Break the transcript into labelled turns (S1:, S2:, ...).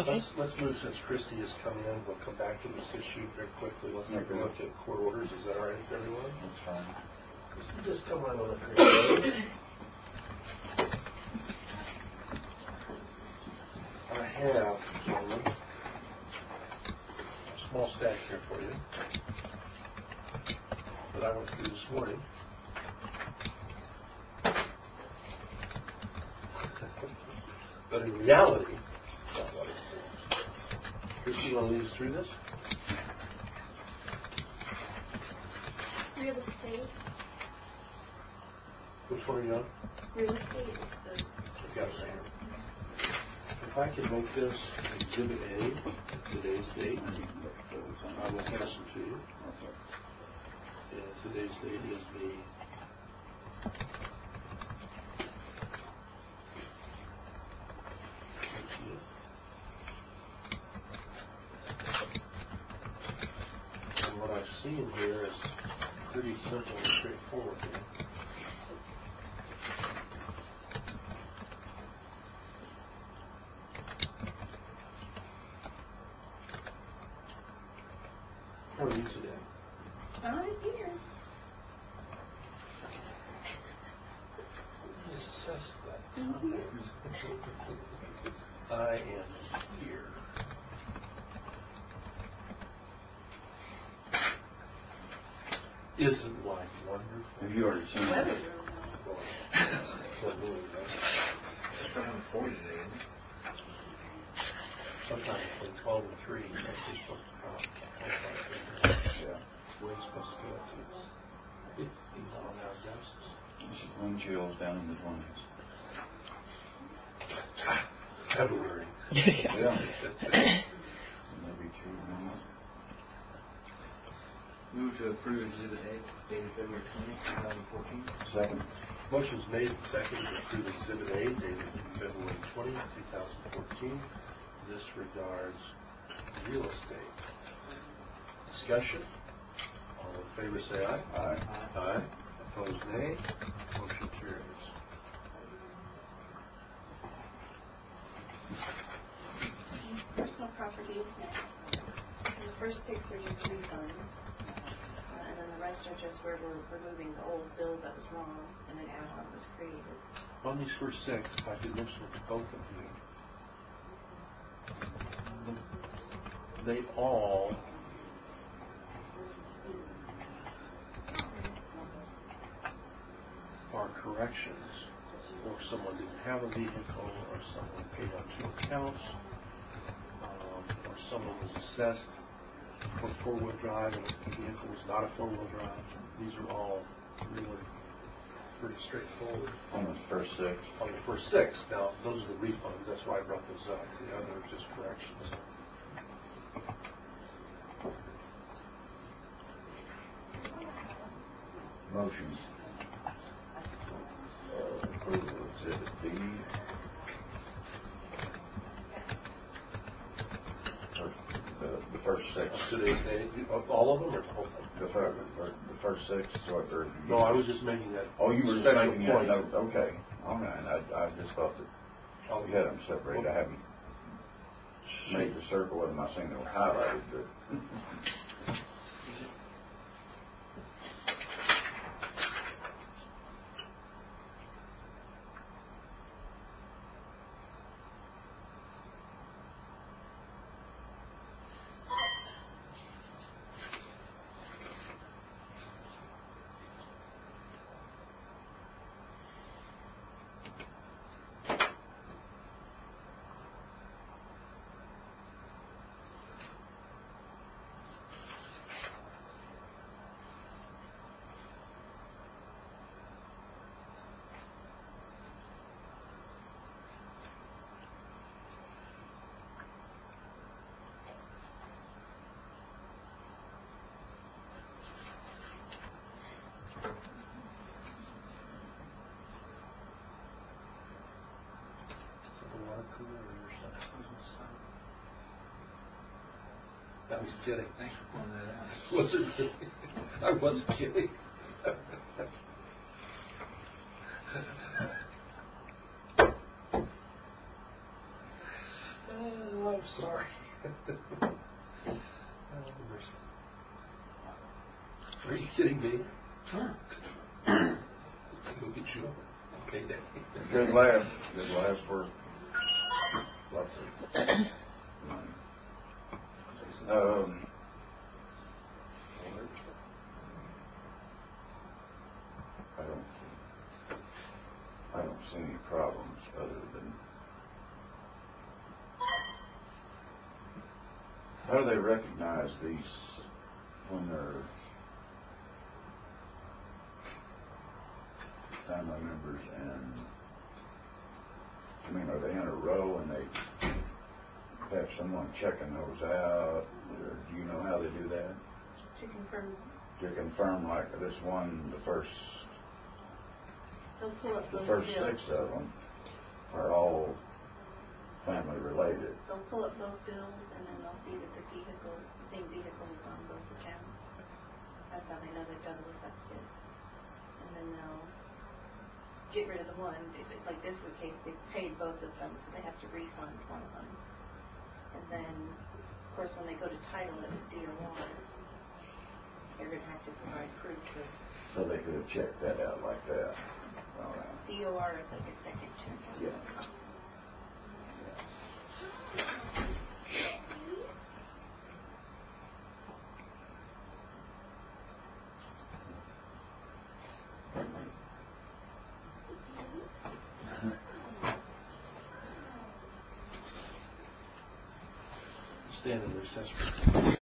S1: Let's move since Christy has come in. We'll come back to this issue very quickly. Let's take a look at court orders. Is that all right with everyone?
S2: That's fine.
S1: Just come on up here. I have, gentlemen, a small stack here for you that I went through this morning. But in reality, it's not what it seems. Christy, you want to lead us through this?
S3: Real estate.
S1: Which one are you on?
S3: Real estate is
S1: I've got it right here. If I could make this Exhibit A, today's date, I will pass them to you. And today's date is the and what I've seen here is pretty simple and straightforward here. How are you today?
S3: I'm here.
S1: Assess that. I am here. Isn't life wonderful?
S2: Have you already seen
S3: Weather's
S2: it?
S3: really nice.
S2: It's around 40 today, isn't it?
S1: Sometime between 12 and 3, it's actually supposed to drop.
S2: Yeah.
S1: Wind's supposed to go up to 15 mile an hour gusts.
S2: Wind chills down in the 20s.
S1: February.
S2: Yeah. Maybe 2 minutes.
S4: Move to approve Exhibit A, dated February 20, 2014.
S2: Second.
S1: Motion's made and seconded to approve Exhibit A, dated February 20, 2014. This regards real estate. Discussion? All in favor say aye.
S2: Aye.
S1: Aye. Opposed nay. Motion carries.
S3: Personal property is next. And the first 6 are just refunds. And then the rest are just where we're removing the old bill that was wrong and an add-on was created.
S1: On these first 6, if I could mention it to both of you, they all are corrections, or someone didn't have a vehicle, or someone paid on 2 accounts, or someone was assessed for 4-wheel drive and the vehicle was not a 4-wheel drive. These are all really pretty straightforward.
S2: On the first 6.
S1: On the first 6, now those are the refunds, that's why I brought those up. The other are just corrections.
S2: Motion. Approval of Exhibit B. The first 6.
S1: Today's date, all of them or the whole thing?
S2: The first 6. So
S1: No, I was just making that.
S2: Oh, you were
S1: special
S2: making
S1: point.
S2: that note. Okay. All right. I just thought that you had them separated. I haven't made the circle and I seen they were highlighted, but
S1: I was kidding.
S4: Thanks for pointing that out.
S1: Wasn't I wasn't kidding. Oh, sorry. Are you kidding me? Go get you a payday.
S2: Good laugh. Good laugh for lots of money. I don't see any problems other than how do they recognize these when they're family members, and I mean, are they in a row and they have someone checking those out, or do you know how they do that?
S3: To confirm.
S2: To confirm, like this one, the first
S3: They'll pull up both
S2: 6
S3: bills.
S2: of them are all family related.
S3: They'll pull up both bills, and then they'll see that the same vehicle is on both accounts. That's how they know they're double affected. And then they'll get rid of the one. If it's like this case, they paid both of them, so they have to refund one of them. And then, of course, when they go to title it with DOR, they're going to have to provide proof of.
S2: So they could have checked that out like that. All right.
S3: DOR is like a second check.
S2: Yeah.
S1: Stand in recess.